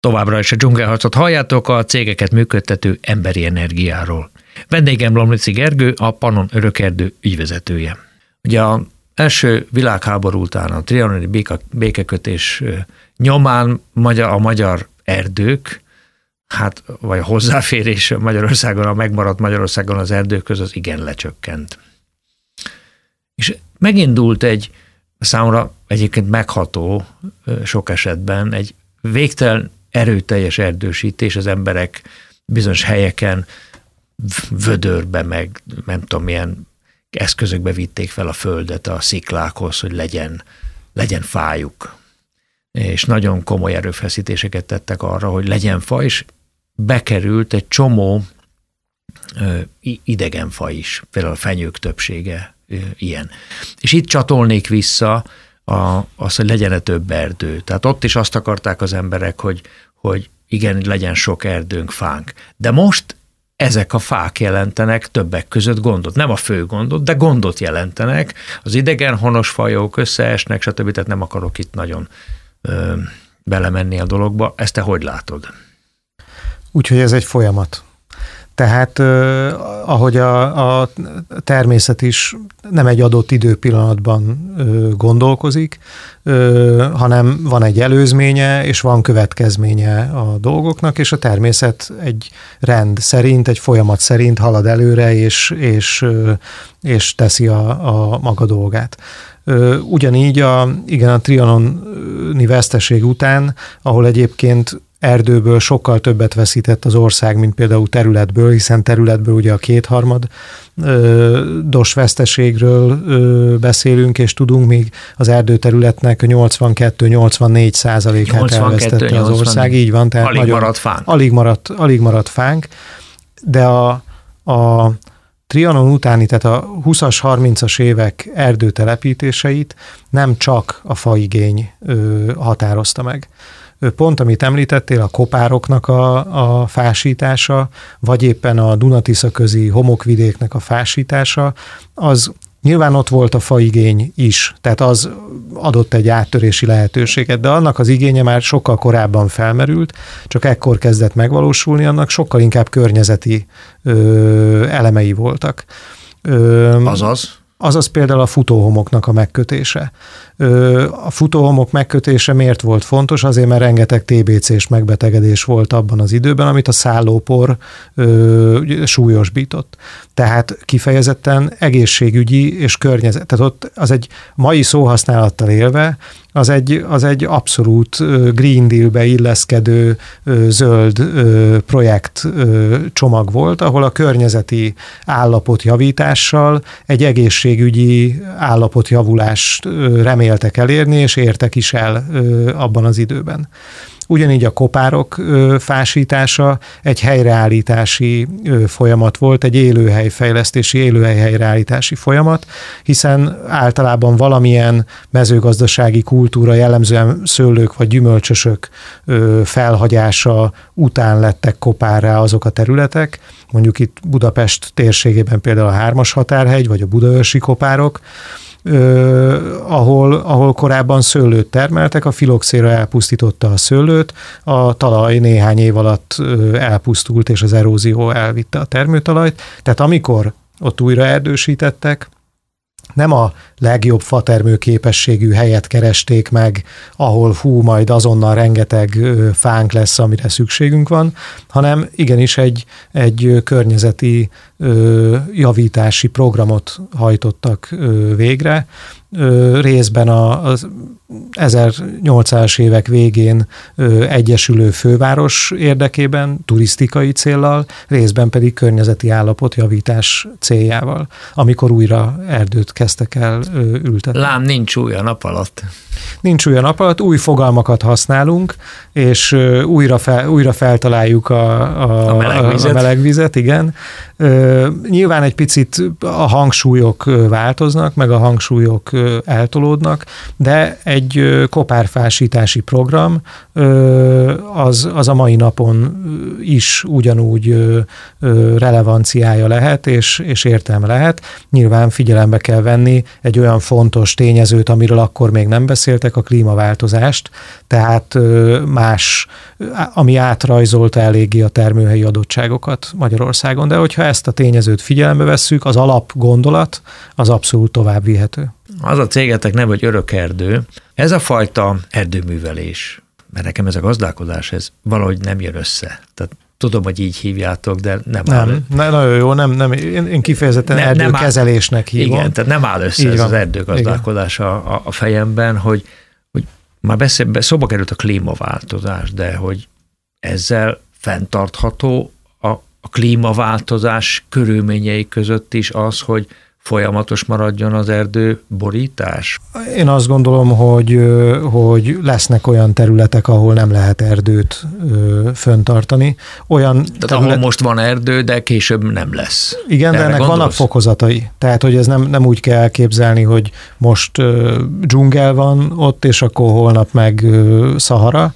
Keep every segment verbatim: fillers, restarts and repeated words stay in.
Továbbra is a dzsungelharcot halljátok, a cégeket működtető emberi energiáról. Vendégem Lomnici Gergő, a Pannon Örökerdő ügyvezetője. Ugye az első világháború után a trianoni békekötés nyomán a magyar erdők, hát vagy a hozzáférés Magyarországon, a megmaradt Magyarországon az erdőkhöz az igen lecsökkent. És megindult egy számomra egyébként megható sok esetben egy végtelen erőteljes erdősítés, az emberek bizonyos helyeken vödörbe, meg nem tudom milyen eszközökbe vitték fel a földet a sziklákhoz, hogy legyen, legyen fájuk. És nagyon komoly erőfeszítéseket tettek arra, hogy legyen fa, és bekerült egy csomó ö, idegen fa is, például a fenyők többsége ö, ilyen. És itt csatolnék vissza a, az, hogy legyen több erdő. Tehát ott is azt akarták az emberek, hogy, hogy igen, legyen sok erdőnk, fánk. De most ezek a fák jelentenek többek között gondot. Nem a fő gondot, de gondot jelentenek. Az idegen honos fajok összeesnek, stb. Tehát nem akarok itt nagyon ö, belemenni a dologba. Ezt te hogy látod? Úgyhogy ez egy folyamat. Tehát eh, ahogy a, a természet is nem egy adott időpillanatban eh, gondolkozik, eh, hanem van egy előzménye, és van következménye a dolgoknak, és a természet egy rend szerint, egy folyamat szerint halad előre, és, és, eh, és teszi a, a maga dolgát. Ugyanígy a, igen, a trianoni veszteség után, ahol egyébként erdőből sokkal többet veszített az ország, mint például területből, hiszen területből ugye a kétharmad ö, dos veszteségről ö, beszélünk, és tudunk, míg az erdőterületnek nyolcvankettő-nyolcvannégy százalékát elvesztette az ország. Így van. Tehát alig nagyon, maradt fánk. Alig maradt, alig maradt fánk, de a, a Trianon utáni, tehát a húszas, harmincas évek erdőtelepítéseit nem csak a faigény ö, határozta meg. Pont, amit említettél, a kopároknak a, a fásítása, vagy éppen a Duna-Tisza közi homokvidéknek a fásítása, az nyilván ott volt a faigény is, tehát az adott egy áttörési lehetőséget, de annak az igénye már sokkal korábban felmerült, csak ekkor kezdett megvalósulni, annak sokkal inkább környezeti ö, elemei voltak. Ö, Azaz? Azaz például a futóhomoknak a megkötése. A futóhomok megkötése miért volt fontos? Azért, mert rengeteg té bé cés megbetegedés volt abban az időben, amit a szállópor ö, súlyosbított. Tehát kifejezetten egészségügyi és környezet. Tehát ott az egy mai szóhasználattal élve, az egy, az egy abszolút Green Deal-be illeszkedő zöld projekt csomag volt, ahol a környezeti állapotjavítással egy egészségügyi állapotjavulást reméltek elérni, és értek is el abban az időben. Ugyanígy a kopárok fásítása egy helyreállítási folyamat volt, egy élőhelyfejlesztési, élőhely-helyreállítási folyamat, hiszen általában valamilyen mezőgazdasági kultúra, jellemzően szőlők vagy gyümölcsösök felhagyása után lettek kopárrá azok a területek, mondjuk itt Budapest térségében például a Hármas határhegy, vagy a budaörsi kopárok, Ö, ahol, ahol korábban szőlőt termeltek, a filoxéra elpusztította a szőlőt, a talaj néhány év alatt ö, elpusztult, és az erózió elvitte a termőtalajt. Tehát amikor ott újra erdősítettek, nem a legjobb fatermő képességű helyet keresték meg, ahol hú, majd azonnal rengeteg fánk lesz, amire szükségünk van, hanem igenis egy, egy környezeti ö, javítási programot hajtottak ö, végre. Ö, részben az ezernyolcszázas évek végén ö, egyesülő főváros érdekében, turisztikai céllal, részben pedig környezeti állapotjavítás céljával, amikor újra erdőt kezdtek el ö, ültetni. Lám, nincs új a nap alatt. Nincs új a nap alatt, új fogalmakat használunk, és ö, újra, fel, újra feltaláljuk a, a, a, melegvizet. a melegvizet, igen. Ö, nyilván egy picit a hangsúlyok változnak, meg a hangsúlyok eltolódnak, de egy kopárfásítási program az, az a mai napon is ugyanúgy relevanciája lehet, és, és értelme lehet. Nyilván figyelembe kell venni egy olyan fontos tényezőt, amiről akkor még nem beszéltek, a klímaváltozást, tehát más ami átrajzolta eléggé a termőhelyi adottságokat Magyarországon, de hogyha ezt a tényezőt figyelembe vesszük, az alapgondolat az abszolút tovább vihető. Az a cégetek neve, hogy Örökerdő. Ez a fajta erdőművelés, mert nekem ez a gazdálkodás, ez valahogy nem jön össze. Tehát tudom, hogy így hívjátok, de nem, nem áll. Ne, nagyon jó, nem, nem, én, én kifejezetten nem, erdőkezelésnek hívom. Igen, tehát nem áll össze így ez van. Az erdőgazdálkodás a, a fejemben, hogy, hogy már beszélbe, szóba került a klímaváltozás, de hogy ezzel fenntartható a, a klímaváltozás körülményei között is az, hogy folyamatos maradjon az erdőborítás? Én azt gondolom, hogy, hogy lesznek olyan területek, ahol nem lehet erdőt fenntartani. Olyan Tehát terület... ahol most van erdő, de később nem lesz. Igen, de ennek gondolsz? Vannak fokozatai. Tehát, hogy ez nem, nem úgy kell elképzelni, hogy most uh, dzsungel van ott, és akkor holnap meg uh, Szahara,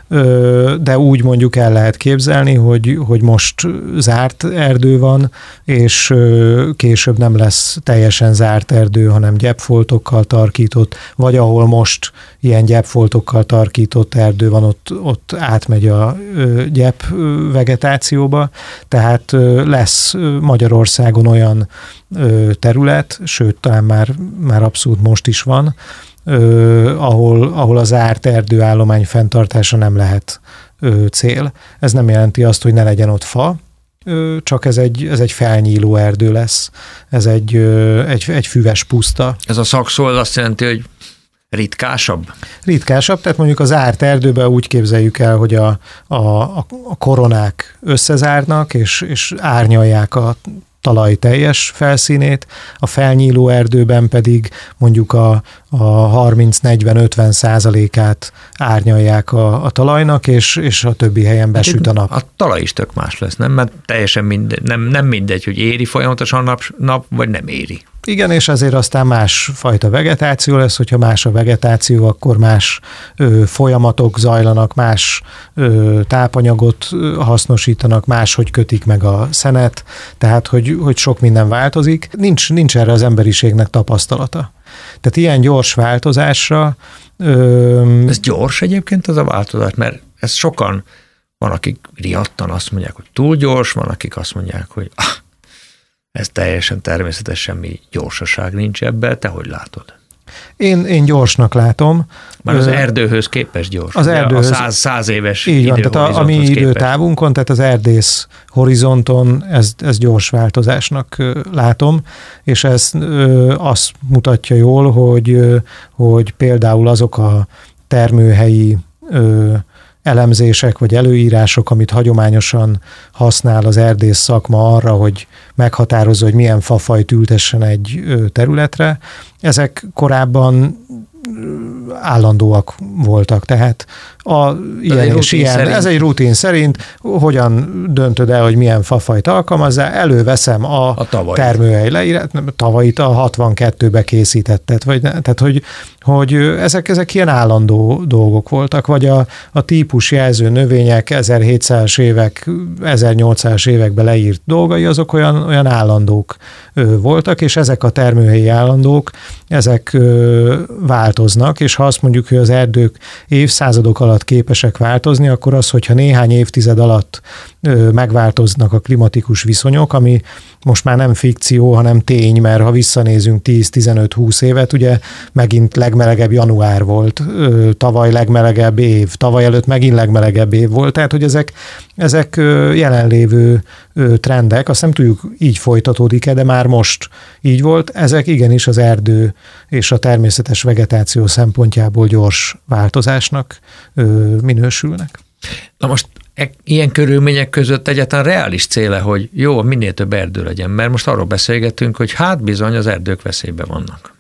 de úgy mondjuk el lehet képzelni, hogy, hogy most zárt erdő van, és később nem lesz teljesen zárt erdő, hanem gyepfoltokkal tarkított, vagy ahol most ilyen gyepfoltokkal tarkított erdő van, ott, ott átmegy a gyep vegetációba, tehát lesz Magyarországon olyan terület, sőt, talán már, már abszolút most is van, Ö, ahol, ahol az árt erdőállomány fenntartása nem lehet ö, cél. Ez nem jelenti azt, hogy ne legyen ott fa, ö, csak ez egy, ez egy felnyíló erdő lesz. Ez egy, ö, egy, egy füves puszta. Ez a szakszó azt jelenti, hogy ritkásabb? Ritkásabb, tehát mondjuk az árt erdőben úgy képzeljük el, hogy a, a, a koronák összezárnak, és, és árnyalják a talaj teljes felszínét, a felnyíló erdőben pedig mondjuk a, a harminc-negyven-ötven százalékát árnyalják a, a talajnak, és, és a többi helyen besüt a nap. A talaj is tök más lesz, nem? Mert teljesen mindegy, nem, nem mindegy, hogy éri folyamatosan nap, nap, vagy nem éri. Igen, és ezért aztán más fajta vegetáció lesz, hogyha más a vegetáció, akkor más ö, folyamatok zajlanak, más ö, tápanyagot ö, hasznosítanak, máshogy kötik meg a szenet, tehát hogy, hogy sok minden változik. Nincs, nincs erre az emberiségnek tapasztalata. Tehát ilyen gyors változásra... Ö, ez gyors egyébként az a változás, mert ez sokan, van akik riadtan azt mondják, hogy túl gyors, van akik azt mondják, hogy ah, ez teljesen természetes, semmi gyorsaság nincs ebben. Te hogy látod? Én, én gyorsnak látom. Már az erdőhöz képest gyors. Az erdőhöz. A száz, száz éves így van, tehát a, a mi időtávunkon, tehát az erdész horizonton ez, ez gyors változásnak látom, és ez azt mutatja jól, hogy, hogy például azok a termőhelyi elemzések vagy előírások, amit hagyományosan használ az erdész szakma arra, hogy meghatározza, hogy milyen fafajt ültessen egy területre, ezek korábban állandóak voltak, tehát a, ilyen és ilyen, szerint. Ez egy rutin szerint, hogyan döntöd el, hogy milyen fafajt alkalmazzál, előveszem a, a termőhely leírat, tavait a hatvankettőbe készítetted, vagy, tehát hogy, hogy ezek, ezek ilyen állandó dolgok voltak, vagy a, a típusjelző növények ezerhétszázas évek, ezernyolcszázas években leírt dolgai, azok olyan, olyan állandók voltak, és ezek a termőhelyi állandók, ezek változnak, és ha azt mondjuk, hogy az erdők évszázadok alatt képesek változni, akkor az, hogyha néhány évtized alatt megváltoznak a klimatikus viszonyok, ami most már nem fikció, hanem tény, mert ha visszanézünk tíz-tizenöt-húsz évet, ugye megint legmelegebb január volt, tavaly legmelegebb év, tavaly előtt megint legmelegebb év volt, tehát hogy ezek, ezek jelenlévő trendek, azt nem tudjuk így folytatódik-e, de már most így volt, ezek igenis az erdő és a természetes vegetáció szempontjából gyors változásnak minősülnek. Na most ilyen körülmények között egyáltalán reális céle, hogy jó, minél több erdő legyen, mert most arról beszélgetünk, hogy hát bizony az erdők veszélyben vannak.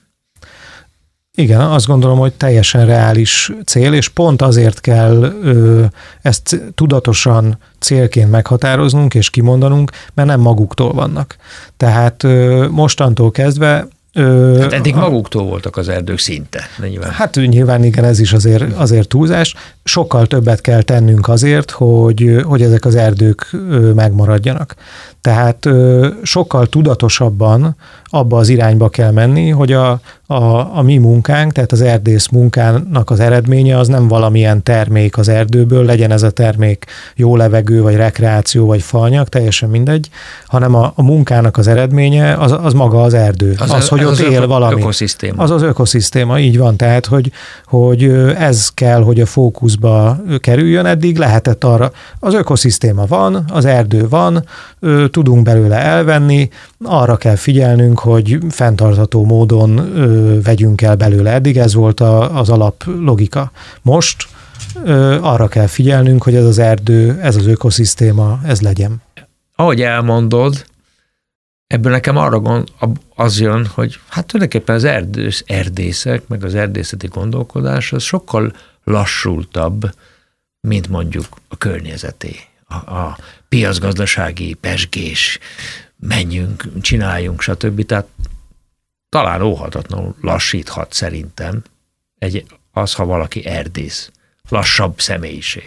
Igen, azt gondolom, hogy teljesen reális cél, és pont azért kell ö, ezt tudatosan célként meghatároznunk és kimondanunk, mert nem maguktól vannak. Tehát ö, mostantól kezdve Ö, hát eddig maguktól voltak az erdők szinte. Nyilván. Hát nyilván igen, ez is azért, azért túlzás, sokkal többet kell tennünk azért, hogy, hogy ezek az erdők megmaradjanak. Tehát sokkal tudatosabban abba az irányba kell menni, hogy a, a, a mi munkánk, tehát az erdész munkának az eredménye az nem valamilyen termék az erdőből, legyen ez a termék jó levegő, vagy rekreáció, vagy faanyag, teljesen mindegy, hanem a, a munkának az eredménye az, az maga az erdő. Az, az hogy ott az él valami. Ökoszisztéma. Az az ökoszisztéma, így van. Tehát, hogy, hogy ez kell, hogy a fókuszba kerüljön. Eddig lehetett arra, az ökoszisztéma van, az erdő van, tudunk belőle elvenni, arra kell figyelnünk, hogy fenntartható módon ö, vegyünk el belőle. Eddig ez volt a, az alap logika. Most ö, arra kell figyelnünk, hogy ez az erdő, ez az ökoszisztéma, ez legyen. Ahogy elmondod, ebből nekem arra gond, az jön, hogy hát tulajdonképpen az erdősz, erdészek, meg az erdészeti gondolkodás az sokkal lassultabb, mint mondjuk a környezeté. A, a piacgazdasági pezsgés, menjünk, csináljunk, stb. Tehát talán óhatatlanul lassíthat szerintem egy, az, ha valaki erdész. Lassabb személyiség.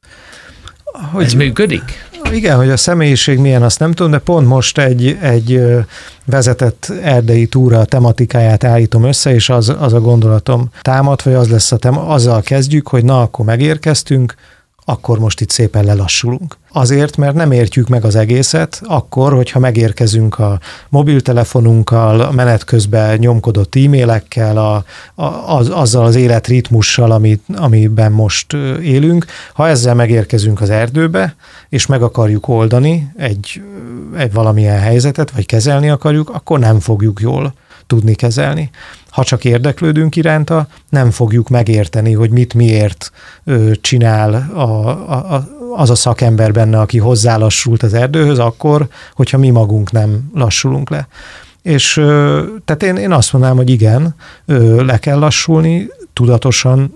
Hogy, Ez működik? Igen, hogy a személyiség milyen, azt nem tudom, de pont most egy, egy vezetett erdei túra tematikáját állítom össze, és az, az a gondolatom támad, vagy az lesz a tema, azzal kezdjük, hogy na, akkor megérkeztünk, akkor most itt szépen lelassulunk. Azért, mert nem értjük meg az egészet, akkor, hogyha megérkezünk a mobiltelefonunkkal, a menet közben nyomkodott e-mailekkel, a, a, az, azzal az életritmussal, amit, amiben most élünk, ha ezzel megérkezünk az erdőbe, és meg akarjuk oldani egy, egy valamilyen helyzetet, vagy kezelni akarjuk, akkor nem fogjuk jól tudni kezelni. Ha csak érdeklődünk iránta, nem fogjuk megérteni, hogy mit miért ö, csinál a, a, az a szakember benne, aki hozzálassult az erdőhöz, akkor, hogyha mi magunk nem lassulunk le. És ö, tehát én, én azt mondanám, hogy igen, ö, le kell lassulni, tudatosan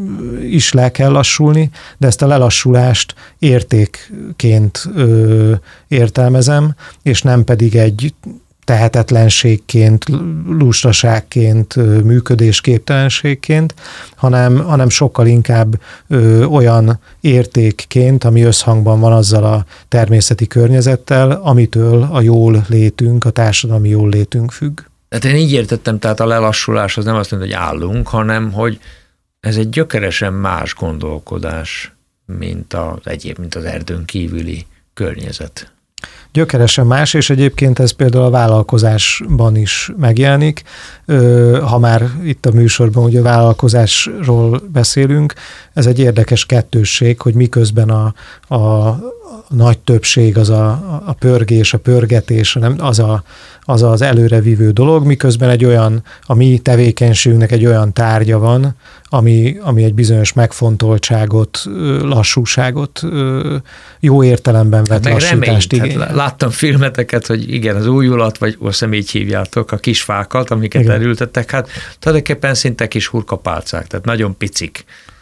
is le kell lassulni, de ezt a lelassulást értékként ö, értelmezem, és nem pedig egy tehetetlenségként, lustaságként, működésképtelenségként, hanem, hanem sokkal inkább ö, olyan értékként, ami összhangban van azzal a természeti környezettel, amitől a jól létünk, a társadalmi jól létünk függ. Hát én így értettem, tehát a lelassulás az nem azt mondja, hogy állunk, hanem hogy ez egy gyökeresen más gondolkodás, mint az egyéb, mint az erdőn kívüli környezet. Gyökeresen más, és egyébként ez például a vállalkozásban is megjelenik. Ha már itt a műsorban ugye a vállalkozásról beszélünk, ez egy érdekes kettősség, hogy miközben a, a nagy többség az a, a pörgés, a pörgetés, nem, az, a, az az előrevívő dolog, miközben egy olyan, a mi tevékenységünknek egy olyan tárgya van, ami, ami egy bizonyos megfontoltságot, lassúságot, jó értelemben vett hát lassítást igényel. Hát láttam filmeteket, hogy igen, az újulat, vagy azt hiszem így hívjátok, a kis fákat, amiket igen. elültettek, hát tulajdonképpen szinte kis hurkapálcák, tehát nagyon picik.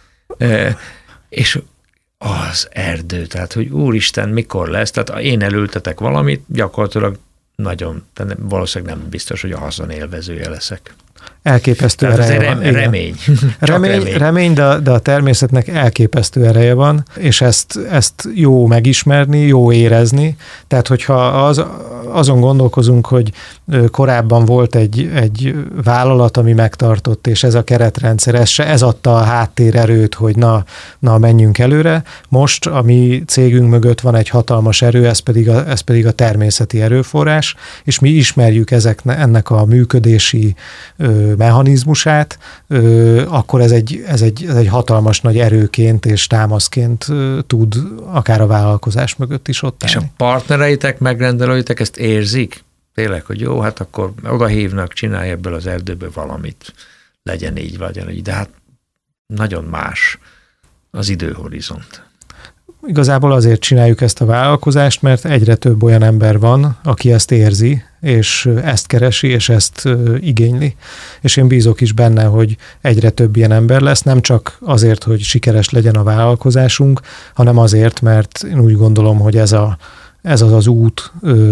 E, és az erdő, tehát hogy úristen, mikor lesz, tehát én elültetek valamit, gyakorlatilag nagyon, valószínűleg nem biztos, hogy a haszonélvezője leszek. Elképesztő tehát ereje van. Remény. Remény, remény. remény de, de a természetnek elképesztő ereje van, és ezt, ezt jó megismerni, jó érezni. Tehát, hogyha az, azon gondolkozunk, hogy korábban volt egy, egy vállalat, ami megtartott, és ez a keretrendszer, ez, se, ez adta a háttérerőt, hogy na, na, menjünk előre. Most a mi cégünk mögött van egy hatalmas erő, ez pedig a, ez pedig a természeti erőforrás, és mi ismerjük ezek, ennek a működési mechanizmusát, akkor ez egy, ez, egy, ez egy hatalmas nagy erőként és támaszként tud akár a vállalkozás mögött is ott állni. És a partnereitek, megrendelőitek ezt érzik? Tényleg, hogy jó, hát akkor oda hívnak, csinálj ebből az erdőből valamit, legyen így, legyen így, de hát nagyon más az időhorizont. Igazából azért csináljuk ezt a vállalkozást, mert egyre több olyan ember van, aki ezt érzi, és ezt keresi, és ezt igényli. És én bízok is benne, hogy egyre több ilyen ember lesz, nem csak azért, hogy sikeres legyen a vállalkozásunk, hanem azért, mert én úgy gondolom, hogy ez, a, ez az az út,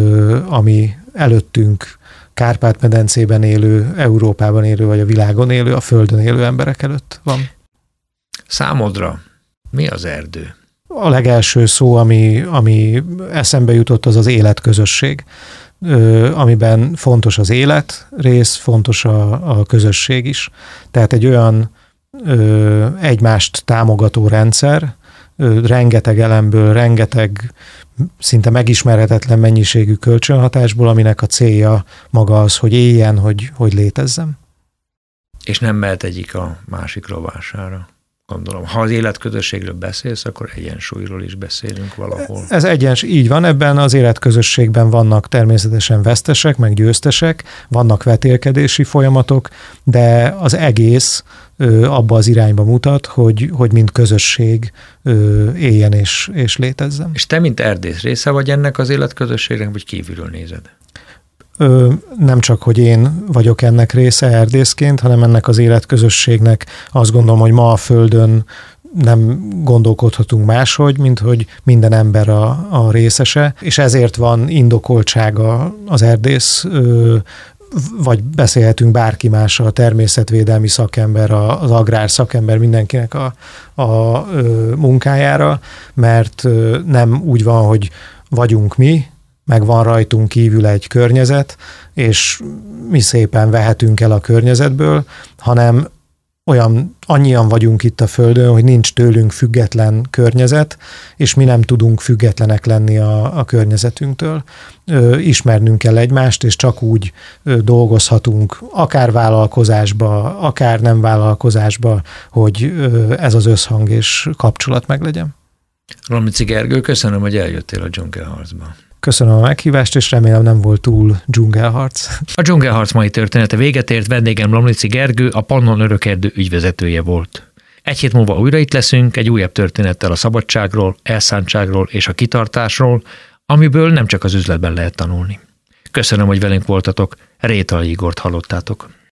ami előttünk Kárpát-medencében élő, Európában élő, vagy a világon élő, a Földön élő emberek előtt van. Számodra Mi az erdő? A legelső szó, ami, ami eszembe jutott, az az életközösség, amiben fontos az élet rész, fontos a, a közösség is. Tehát egy olyan ö, egymást támogató rendszer, ö, rengeteg elemből, rengeteg szinte megismerhetetlen mennyiségű kölcsönhatásból, aminek a célja maga az, hogy éljen, hogy, hogy létezzem. És nem mehet egyik a másik rovására. Gondolom, ha az életközösségről beszélsz, akkor egyensúlyról is beszélünk valahol. Ez egyensúly, így van, ebben az életközösségben vannak természetesen vesztesek, meg győztesek, vannak vetélkedési folyamatok, de az egész ö, abba az irányba mutat, hogy, hogy mint közösség ö, éljen és, és létezzen. És te, mint erdész része vagy ennek az életközösségnek, vagy kívülről nézed? Ö, nem csak, hogy én vagyok ennek része erdészként, hanem ennek az életközösségnek azt gondolom, hogy ma a Földön nem gondolkodhatunk máshogy, mint hogy minden ember a, a részese, és ezért van indokoltsága az erdész, ö, vagy beszélhetünk bárki más, a természetvédelmi szakember, az agrár szakember, mindenkinek a, a ö, munkájára, mert ö, nem úgy van, hogy vagyunk mi, meg van rajtunk kívül egy környezet, és mi szépen vehetünk el a környezetből, hanem olyan, annyian vagyunk itt a Földön, hogy nincs tőlünk független környezet, és mi nem tudunk függetlenek lenni a, a környezetünktől. Ö, ismernünk kell egymást, és csak úgy ö, dolgozhatunk, akár vállalkozásba, akár nem vállalkozásba, hogy ö, ez az összhang és kapcsolat meglegyen. Lomnici Gergő, köszönöm, hogy eljöttél a dzsungelharcba. Köszönöm a meghívást, és remélem nem volt túl dzsungelharc. A dzsungelharc mai története véget ért, vendégem Lomnici Gergő, a Pannon Örökerdő ügyvezetője volt. Egy hét múlva újra itt leszünk, egy újabb történettel a szabadságról, elszántságról és a kitartásról, amiből nem csak az üzletben lehet tanulni. Köszönöm, hogy velünk voltatok, Rétai Igort hallottátok.